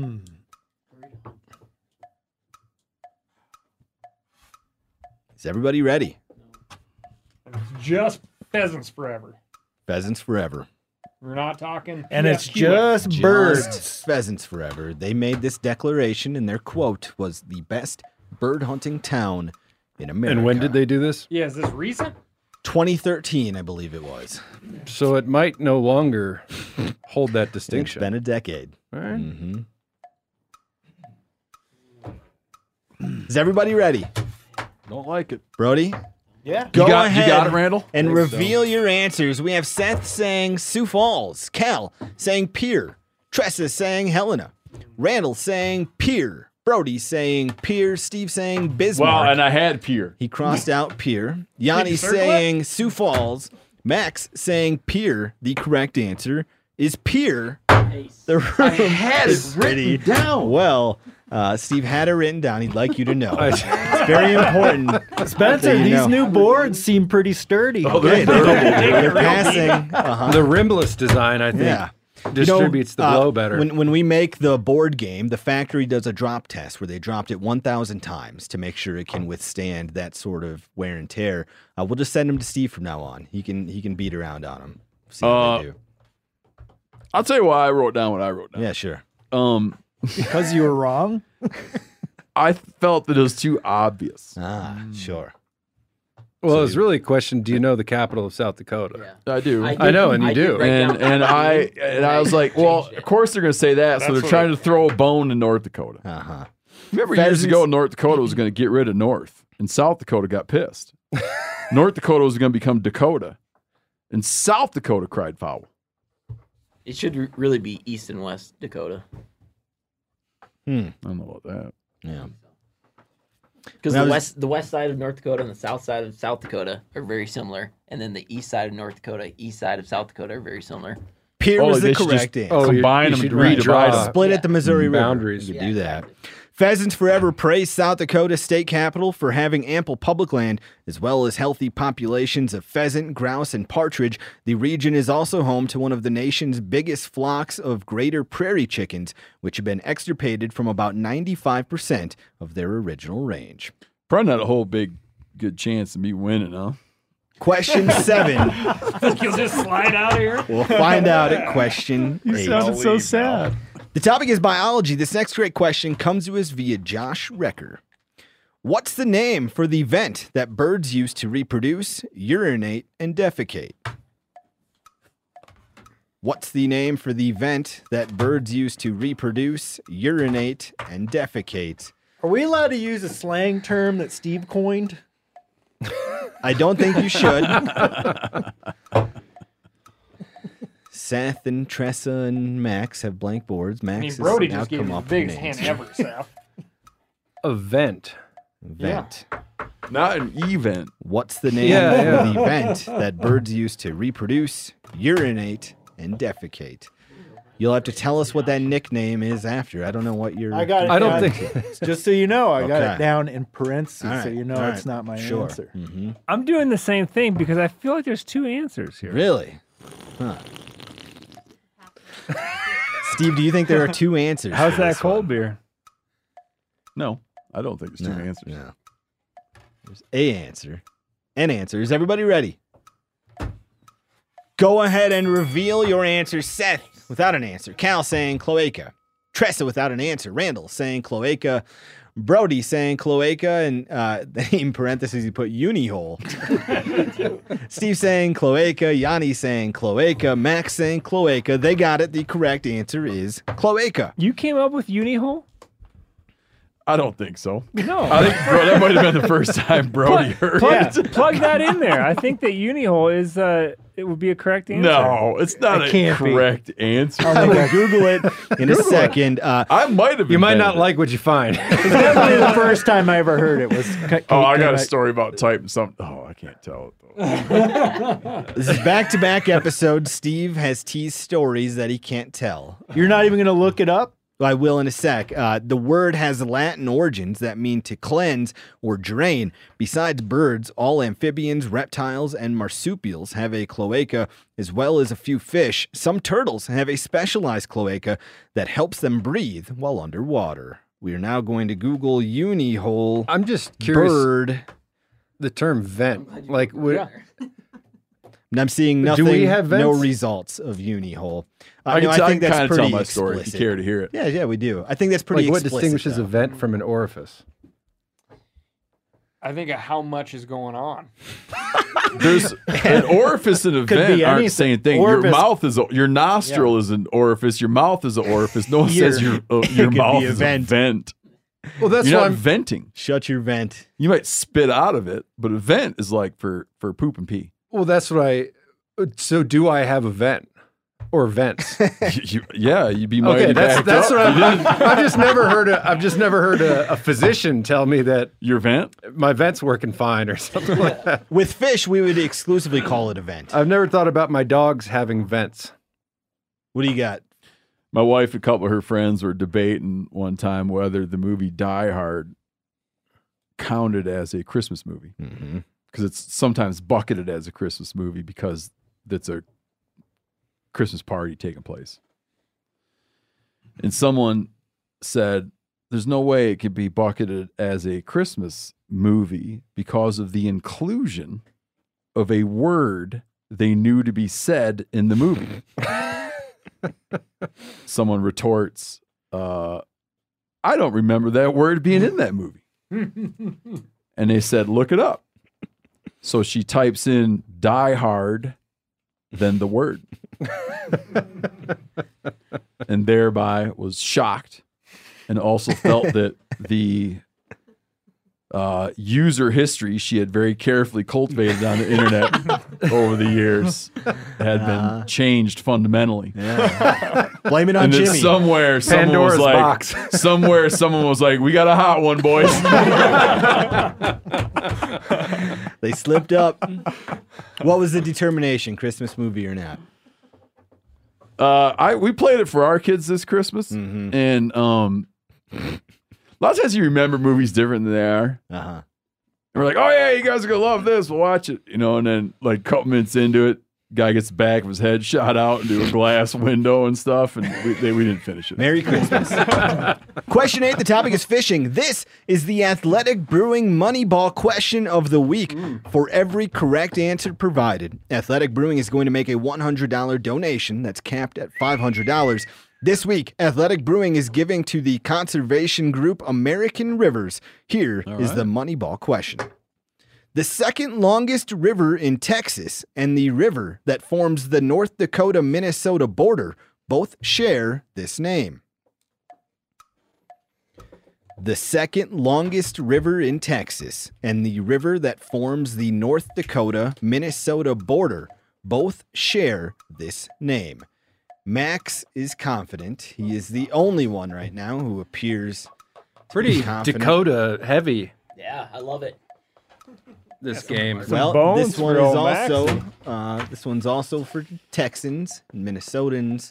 Is everybody ready? Just Pheasants Forever. Pheasants Forever. We're not talking. And it's PFQS. just birds. Just Pheasants Forever. They made this declaration, and their quote was the best bird hunting town in America. And when did they do this? Yeah, is this recent? 2013, I believe it was. So it might no longer hold that It's distinction. been a decade. All right. Mm-hmm. Is everybody ready? Don't like it. Brody? Yeah. Go You ahead got it, Randall? and Think so. reveal your answers. We have Seth saying Sioux Falls, Cal saying Pier, Tressa saying Helena, Randall saying Pier, Brody saying Pier, Steve saying Bismarck. Well, and I had Pier. He crossed out Pier. Yanni circle it? saying Sioux Falls. Max saying Pier. The correct answer is Pier. The room had is it written ready. down. Well, Steve had it written down. He'd like you to know. It's very important. Spencer, that you these know. new boards seem pretty sturdy. Oh, they're passing. Uh-huh. The rimless design, I think, Yeah. distributes the blow better. When we make the board game, the factory does a drop test where they dropped it 1,000 times to make sure it can withstand that sort of wear and tear. We'll just send him to Steve from now on. He can beat around on them. See what they do. I'll tell you why I wrote down what I wrote down. Yeah, sure. Because you were wrong? I felt that it was too obvious. Sure. Well, it's really a question, do you know the capital of South Dakota? Yeah. I do. I know, and you do. And I was like, well, of course they're going to say that. So they're trying to throw a bone in North Dakota. Uh-huh. Remember years ago, North Dakota was going to get rid of North, and South Dakota got pissed. North Dakota was going to become Dakota, and South Dakota cried foul. It should really be East and West Dakota. I don't know about that. Yeah. Because the west side of North Dakota and the south side of South Dakota are very similar, and then the east side of North Dakota, east side of South Dakota are very similar. Pier was the correct answer. Combine them and redivide them. Split at the Missouri River. boundaries. You could do that. Pheasants Forever praised South Dakota state capital for having ample public land as well as healthy populations of pheasant, grouse, and partridge. The region is also home to one of the nation's biggest flocks of greater prairie chickens, which have been extirpated from about 95% of their original range. Probably not a whole good chance of me winning, huh? Question 7. Think you'll just slide out of here? We'll find out at question 8. You sounded so sad. The topic is biology. This next great question comes to us via Josh Recker. What's the name for the vent that birds use to reproduce, urinate, and defecate? What's the name for the vent that birds use to reproduce, urinate, and defecate? Are we allowed to use a slang term that Steve coined? I don't think you should. Seth and Tressa and Max have blank boards. Max I mean, has Brody now just gave come me the up with an biggest hand answer. ever, Seth. A vent. Vent. Not an event. What's the name of the vent that birds use to reproduce, urinate, and defecate? You'll have to tell us what that nickname is after. I don't know what you're... I got it. I don't down. think... Just so you know, I got Okay. it down in parentheses, All right, so you know all it's right, not my sure. answer. Mm-hmm. I'm doing the same thing because I feel like there's 2 answers here. Really? Huh. Steve, do you think there are 2 answers? How's for that this cold one? beer? No, I don't think it's 2 answers. No. There's an answer. Is everybody ready? Go ahead and reveal your answer. Seth without an answer. Cal saying cloaca. Tressa without an answer. Randall saying cloaca. Brody saying cloaca, and in parentheses he put uni hole. Steve saying cloaca. Yanni saying cloaca. Max saying cloaca. They got it. The correct answer is cloaca. You came up with uni hole? I don't think so. No. I think that might have been the first time Brody heard it. Plug that in there. I think that uni hole is it would be a correct answer. No, it's not a correct answer. I'll Google it in a second. I might have. You might not like what you find. It's definitely the first time I ever heard it. Was I got a story about typing something. Oh, I can't tell it though. This is back-to-back episodes. Steve has teased stories that he can't tell. You're not even going to look it up? I will in a sec. The word has Latin origins that mean to cleanse or drain. Besides birds, all amphibians, reptiles, and marsupials have a cloaca, as well as a few fish. Some turtles have a specialized cloaca that helps them breathe while underwater. We are now going to Google uni hole. I'm just curious. Bird. The term vent, like what? And I'm seeing nothing. Do we have vents? No results of uni hole. I think that's kind of pretty tell my explicit. story if you care to hear it. Yeah, we do. I think that's pretty Like what explicit. distinguishes though. a vent from an orifice? I think of how much is going on. There's an orifice and a vent aren't the same thing. Your nostril is an orifice. Your mouth is an orifice. No one says your mouth is a vent. Well, that's You're why not venting. Shut your vent. You might spit out of it, but a vent is like for poop and pee. Well, that's what so do I have a vent or vents? You'd be mighty okay. That's what I've just never heard a physician tell me that your vent, my vent's working fine or something like that. With fish, we would exclusively call it a vent. I've never thought about my dogs having vents. What do you got? My wife and a couple of her friends were debating one time whether the movie Die Hard counted as a Christmas movie. Because it's sometimes bucketed as a Christmas movie because it's a Christmas party taking place. And someone said, there's no way it could be bucketed as a Christmas movie because of the inclusion of a word they knew to be said in the movie. Someone retorts, I don't remember that word being in that movie. And they said, look it up. So she types in Die Hard, then the word. And thereby was shocked and also felt that the user history she had very carefully cultivated on the internet over the years had been changed fundamentally. Yeah. Blame it on and then Jimmy. Somewhere Pandora's box. Somewhere someone was like, we got a hot one, boys. They slipped up. What was the determination, Christmas movie or not? We played it for our kids this Christmas, and a lot of times you remember movies different than they are. And we're like, oh yeah, you guys are gonna love this. We'll watch it, and then like a couple minutes into it, guy gets the back of his head shot out into a glass window and stuff, and we didn't finish it. Merry Christmas. Question 8, the topic is fishing. This is the Athletic Brewing Moneyball question of the week. For every correct answer provided, Athletic Brewing is going to make a $100 donation that's capped at $500. This week, Athletic Brewing is giving to the conservation group American Rivers. Here is the Moneyball question. The second longest river in Texas and the river that forms the North Dakota-Minnesota border both share this name. The second longest river in Texas and the river that forms the North Dakota-Minnesota border both share this name. Max is confident. He is the only one right now who appears pretty confident. Dakota heavy. Yeah, I love it. This game. Well, this one is also this one's also for Texans and Minnesotans.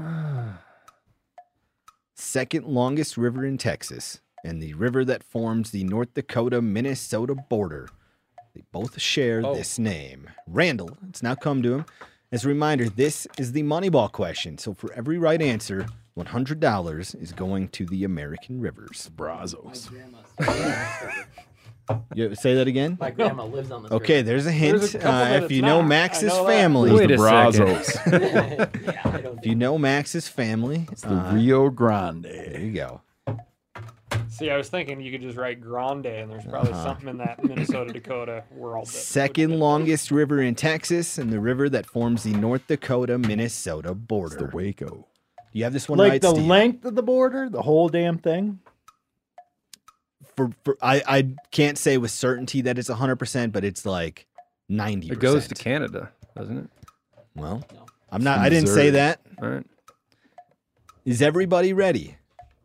Second longest river in Texas and the river that forms the North Dakota-Minnesota border. They both share this name. Randall, it's now come to him. As a reminder, this is the Moneyball question. So for every right answer, $100 is going to the American Rivers. Brazos. Say that again? My grandma lives on this Okay, river. there's a hint. There's a couple that If it's you know not. Max's I know that. family. Wait the a Brazos. If you know Max's family, It's the Rio Grande. there you go. See, I was thinking you could just write Grande, and there's probably something in that Minnesota Dakota world. Second longest river in Texas and the river that forms the North Dakota-Minnesota border. The Waco. You have this one Like right, the Steve? length of the border, the whole damn thing. I can't say with certainty that it's 100%, but it's like 90%. It goes to Canada, doesn't it? Well, No. I didn't say Missouri. that. All right. Is everybody ready?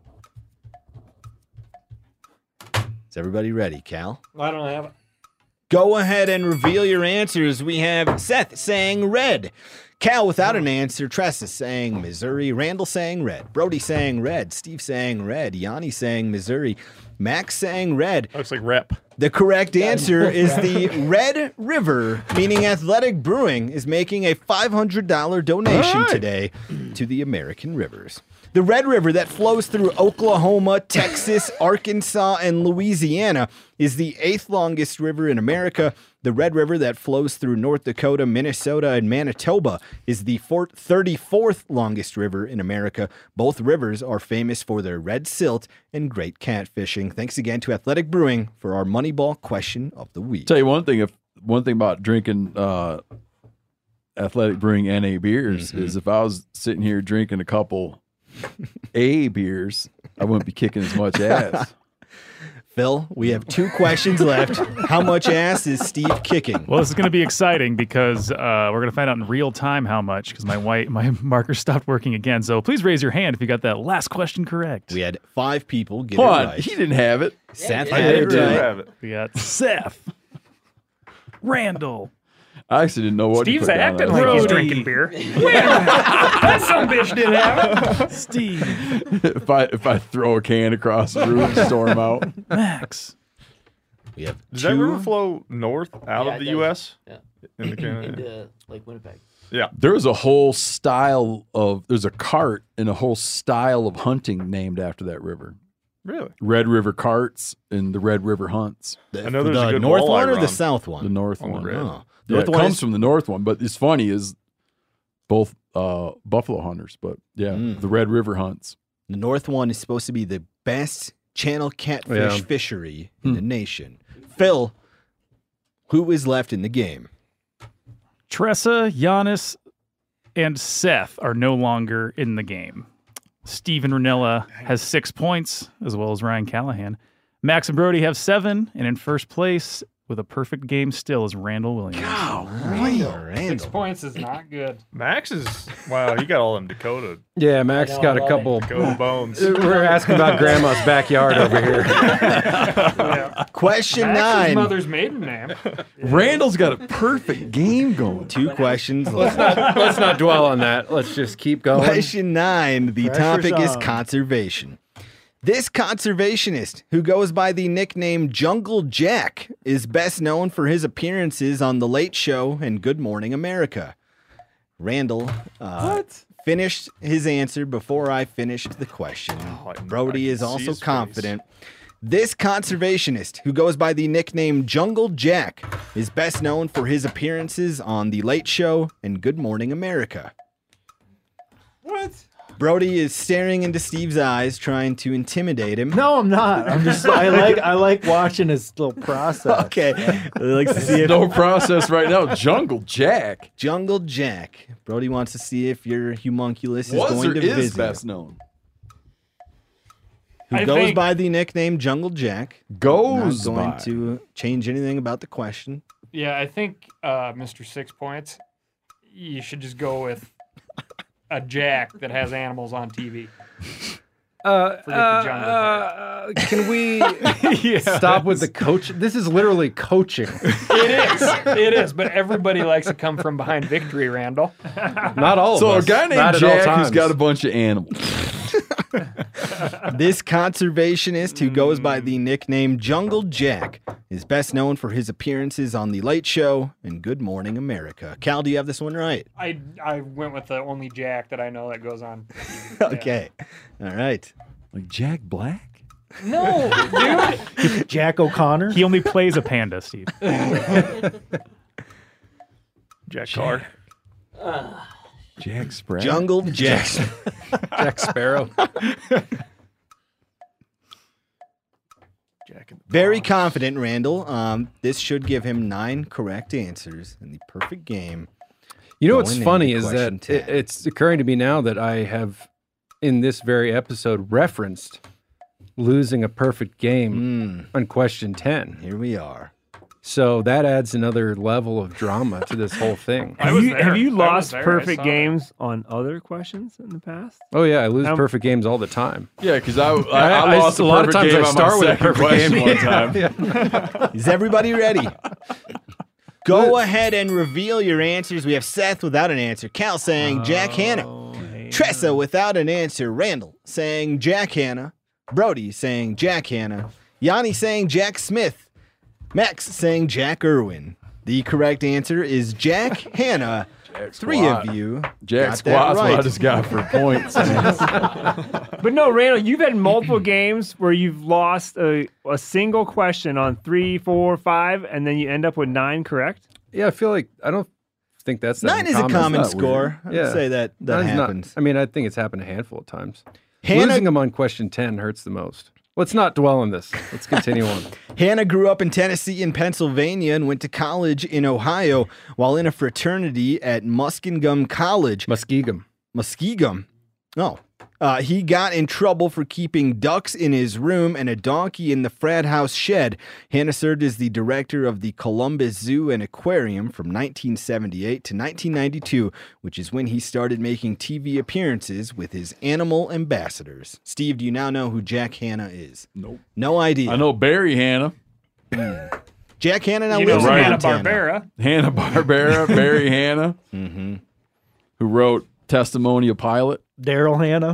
Is everybody ready, Cal? I don't have it. Go ahead and reveal your answers. We have Seth saying red. Cal without an answer. Tressa saying Missouri. Randall saying red. Brody saying red. Steve saying red. Yanni saying Missouri. Max saying red. Looks like rep. The correct answer is the Red River, meaning Athletic Brewing is making a $500 donation today to the American Rivers. The Red River that flows through Oklahoma, Texas, Arkansas, and Louisiana is the 8th longest river in America. The Red River that flows through North Dakota, Minnesota, and Manitoba is the 34th longest river in America. Both rivers are famous for their red silt and great catfishing. Thanks again to Athletic Brewing for our Moneyball question of the week. Tell you one thing about drinking Athletic Brewing NA beers is if I was sitting here drinking a couple A beers, I wouldn't be kicking as much ass. Phil, we have 2 questions left. How much ass is Steve kicking? Well, this is going to be exciting because we're going to find out in real time how much because my marker stopped working again. So please raise your hand if you got that last question correct. We had 5 people get Hold it on, right. he didn't have it. Seth I had did it right. have it. We got Seth, Randall, I actually didn't know what Steve's to put down acting there. like he's Brody. drinking beer. That some bitch didn't have it. Steve, if I throw a can across the room and storm out. Max. We have Does 2. that river flow north out Yeah, of it the does. U.S.? Yeah. In the Canada? Into Lake Winnipeg. Yeah. There's a whole style of there's a cart and a whole style of hunting named after that river. Really? Red River carts and the Red River hunts. I know there's a the good north walleye one or the run. south one? The north On the one. red. Oh. Yeah, North it one comes is- from the north one, but it's funny is both buffalo hunters, but yeah, the Red River hunts. The north one is supposed to be the best channel catfish fishery in the nation. Phil, who is left in the game? Tressa, Giannis, and Seth are no longer in the game. Steven Ranella has 6 points, as well as Ryan Callahan. Max and Brody have 7, and in first place with a perfect game still is Randall Williams. Randall. 6 points is not good. Max is, wow, he got all them Dakota Yeah, Max got a couple. bones. We're asking about Grandma's backyard over here. Question Max's 9. mother's maiden name. Randall's got a perfect game going. 2 questions left. Let's not dwell on that. Let's just keep going. Question 9. The Pressure's topic is on. conservation. This conservationist, who goes by the nickname Jungle Jack, is best known for his appearances on The Late Show and Good Morning America. Randall finished his answer before I finished the question. Brody is see also his face. confident. This conservationist, who goes by the nickname Jungle Jack, is best known for his appearances on The Late Show and Good Morning America. What? Brody is staring into Steve's eyes, trying to intimidate him. No, I'm not. I'm just I like watching his little process. Okay. He likes to see if No process right now. Jungle Jack. Jungle Jack. Brody wants to see if your homunculus is Was going or to is visit. best known? Who I goes think- by the nickname Jungle Jack. Goes Not going by. to change anything about the question. Yeah, I think Mr. 6 points, you should just go with a Jack that has animals on TV. Forget the jungle. Can we stop with the coach? This is literally coaching. It is, but everybody likes to come from behind victory, Randall. Not all of So a us. guy named Not at all Jack who's times. got a bunch of animals. This conservationist, who goes by the nickname Jungle Jack, is best known for his appearances on The Late Show and Good Morning America. Cal, do you have this one right? I went with the only Jack that I know that goes on. Okay. All right. Like Jack Black? No, dude. Jack O'Connor. He only plays a panda, Steve. Jack Carr. Jack Sparrow. Jungle Jack. Jack Sparrow. Very confident, Randall. This should give him 9 correct answers in the perfect game. You know what's Going funny into is that question 10. it's occurring to me now that I have, in this very episode, referenced losing a perfect game on question 10. Here we are. So that adds another level of drama to this whole thing. Have you lost perfect games on other questions in the past? Oh yeah, I lose perfect games all the time. Yeah, because I lost a lot of times game I on start my with a second perfect question game. one time. Is everybody ready? Go ahead and reveal your answers. We have Seth without an answer. Cal saying Jack Hanna. Tressa without an answer. Randall saying Jack Hanna. Brody saying Jack Hanna. Yanni saying Jack Smith. Max saying Jack Irwin. The correct answer is Jack Hanna. 3 of you. Jack got that Squat's what I right. just got for points. But no, Randall, you've had multiple games where you've lost a single question on 3, 4, 5, and then you end up with 9 correct? Yeah, I feel like I don't think that's that 9 is a common That's not score. weird. I'd say that Nine's not- happens. I mean, I think it's happened a handful of times. Hannah- Losing them on question 10 hurts the most. Let's not dwell on this. Let's continue on. Hannah grew up in Tennessee and Pennsylvania and went to college in Ohio while in a fraternity at Muskingum College. Muskingum. Oh. He got in trouble for keeping ducks in his room and a donkey in the frat house shed. Hannah served as the director of the Columbus Zoo and Aquarium from 1978 to 1992, which is when he started making TV appearances with his animal ambassadors. Steve, do you now know who Jack Hanna is? Nope. No idea. I know Barry Hanna. Jack Hanna now You lives know in Hanna-Barbera. Hanna-Barbera, Barry Hanna, who wrote Testimony of Pilate. Daryl Hannah.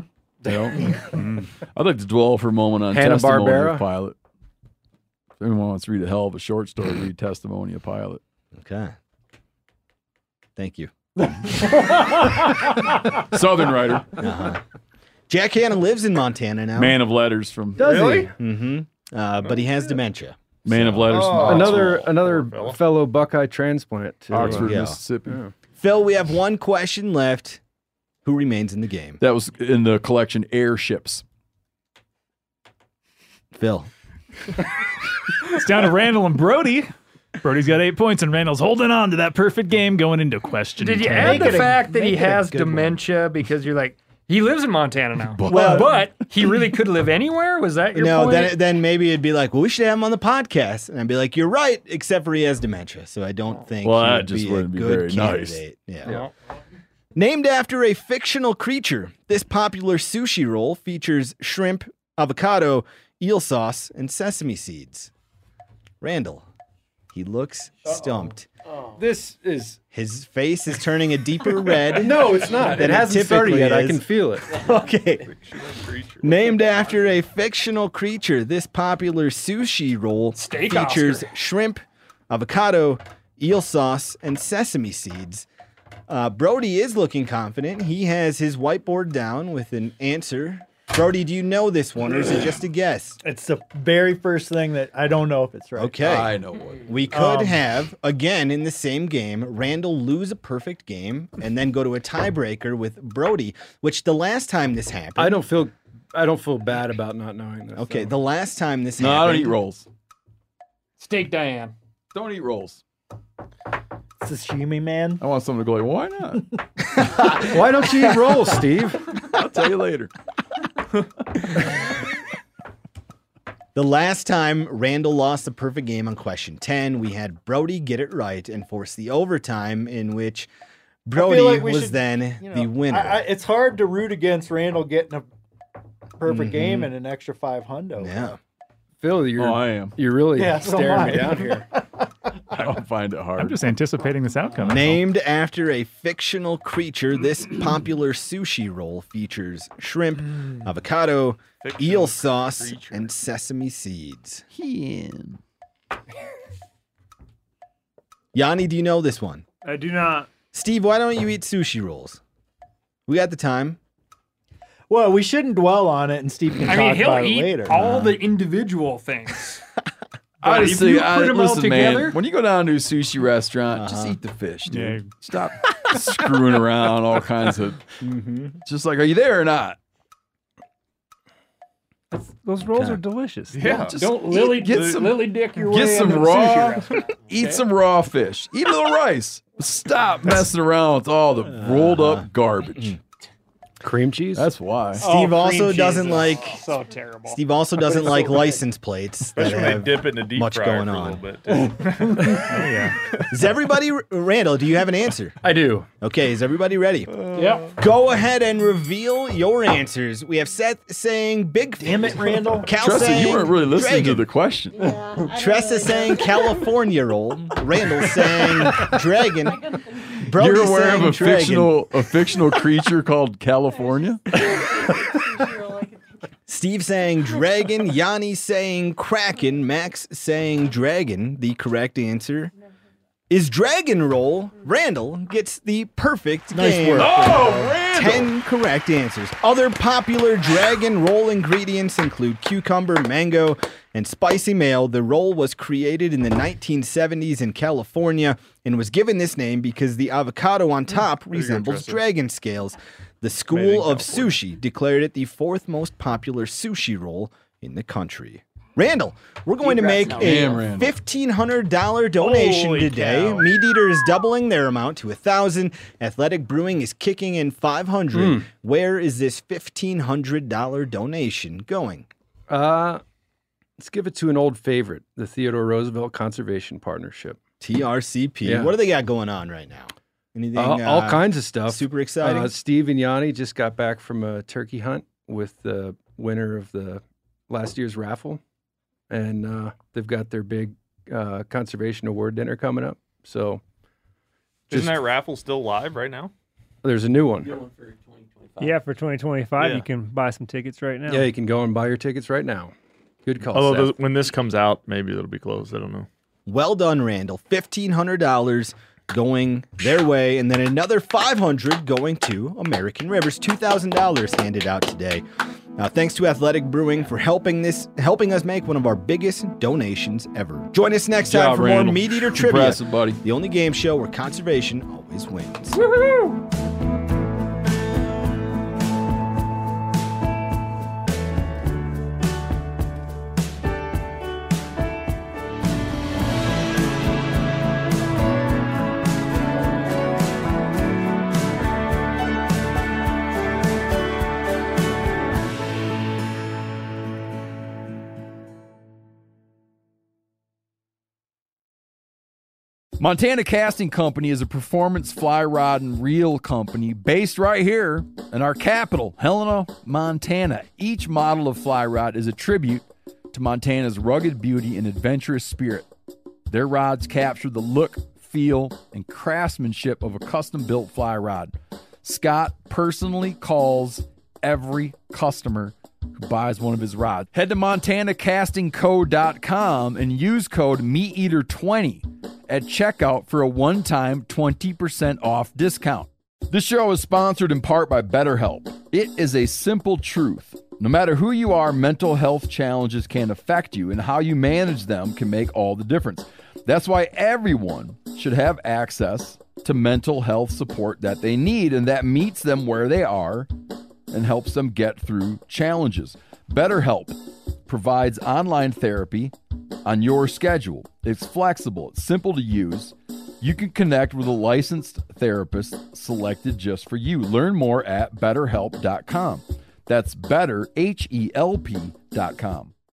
I'd like to dwell for a moment on Hanna-Barbera. Testimony of Pilate. If anyone wants to read a hell of a short story, read Testimony of Pilate. Okay. Thank you. Southern writer. Jack Hanna lives in Montana now. Man of letters from... Does he? Mm-hmm. But he has dementia. Man of letters from Oxford. Another fellow Buckeye transplant. To, Oxford, Yeah. Mississippi. Yeah. Phil, we have one question left. Who remains in the game? That was in the collection Airships. Phil. It's down to Randall and Brody. Brody's got 8 points, and Randall's holding on to that perfect game going into question Did you 10. add the fact that he make it a has good one. dementia because you're like, he lives in Montana now. Well- but he really could live anywhere? Was that your No, point? then maybe it'd be like, well, we should have him on the podcast. And I'd be like, you're right, except for he has dementia. So I don't think Well, he that would just be wouldn't a be good very nice. candidate. Yeah. No. Named after a fictional creature, this popular sushi roll features shrimp, avocado, eel sauce, and sesame seeds. Randall. He looks stumped. This is... His face is turning a deeper red. No, it's not. than It hasn't started typically yet. I is. can feel it. Okay. Named after a fictional creature, this popular sushi roll Steak features Oscar. shrimp, avocado, eel sauce, and sesame seeds. Brody is looking confident. He has his whiteboard down with an answer. Brody, do you know this one, or is it just a guess? It's the very first thing that I don't know if it's right. Okay. I know what. We could have, again, in the same game, Randall lose a perfect game and then go to a tiebreaker with Brody, which the last time this happened. I don't feel bad about not knowing this. Okay, though. the last time this No, happened. I don't eat rolls. Steak Diane. Don't eat rolls. Sashimi man. I want someone to go like, why not? Why don't you eat rolls, Steve? I'll tell you later. The last time Randall lost the perfect game on question 10, we had Brody get it right and force the overtime in which Brody like we was should, then you know, the winner. it's hard to root against Randall getting a perfect game and an extra 500. Yeah. Phil, I am. You're really Yeah, so staring am me I. down here. I don't find it hard. I'm just anticipating this outcome. that's all. Named after a fictional creature, this popular sushi roll features shrimp, avocado, eel sauce, and sesame seeds. Yanni, do you know this one? I do not. Steve, why don't you eat sushi rolls? We got the time. Well, we shouldn't dwell on it, and Steve can I talk mean, he'll about it eat later. all the individual things. Honestly, if you put them all listen, together, man. When you go down to a sushi restaurant, just eat the fish, dude. Stop screwing around all kinds of. Just like, are you there or not? Those rolls are delicious. Yeah, don't lily dick your way Get some into a raw. sushi restaurant. Eat some raw fish. Eat a little rice. Stop messing around with all the rolled up garbage. Cream cheese? That's why. Steve cream also cheese doesn't is like. so terrible. Steve also doesn't like license plates that Especially when they have dip it in a deep much fryer going for a on. little bit. Too. Is everybody Randall? Do you have an answer? I do. Okay, is everybody ready? Yep. Go ahead and reveal your answers. We have Seth saying Big. Damn it, Randall. Cal Tressa, saying you weren't really listening to dragon. the question. Tressa saying California roll. Randall saying dragon. Brody You're aware saying of dragon. a fictional creature called California? Steve saying dragon. Yanni saying kraken. Max saying dragon. The correct answer is dragon roll. Randall gets the perfect game. work. Oh, Randall! 10 correct answers. Other popular dragon roll ingredients include cucumber, mango, and spicy mayo. The roll was created in the 1970s in California and was given this name because the avocado on top resembles interesting. dragon scales. The Made in School of California. Sushi declared it the fourth most popular sushi roll in the country. Randall, we're going to make now. a Damn, Randall. $1,500 donation Holy today. cow. Meat Eater is doubling their amount to $1,000. Athletic Brewing is kicking in $500. Where is this $1,500 donation going? Let's give it to an old favorite, the Theodore Roosevelt Conservation Partnership. TRCP. Yeah. What do they got going on right now? Anything? All kinds of stuff. Super exciting. Steve and Yanni just got back from a turkey hunt with the winner of the last year's raffle, and they've got their big conservation award dinner coming up. So, Isn't that raffle still live right now? there's a new one. Yeah, for 2025, Yeah. you can buy some tickets right now. Yeah, you can go and buy your tickets right now. Good call. Although Seth. when this comes out, maybe it'll be closed. I don't know. Well done, Randall. $1,500 going their way, and then another $500 going to American Rivers. $2,000 handed out today. Thanks to Athletic Brewing for helping us make one of our biggest donations ever. Join us next Good time job, for Randall. more Meat Eater Trivia. Impressive, buddy. The only game show where conservation always wins. Montana Casting Company is a performance fly rod and reel company based right here in our capital, Helena, Montana. Each model of fly rod is a tribute to Montana's rugged beauty and adventurous spirit. Their rods capture the look, feel, and craftsmanship of a custom-built fly rod. Scott personally calls every customer who buys one of his rods. Head to montanacastingco.com and use code MeatEater20 at checkout for a one-time 20% off discount. This show is sponsored in part by BetterHelp. It is a simple truth. No matter who you are, mental health challenges can affect you, and how you manage them can make all the difference. That's why everyone should have access to mental health support that they need and that meets them where they are and helps them get through challenges. BetterHelp provides online therapy on your schedule. It's flexible, it's simple to use. You can connect with a licensed therapist selected just for you. Learn more at betterhelp.com. That's betterhelp.com.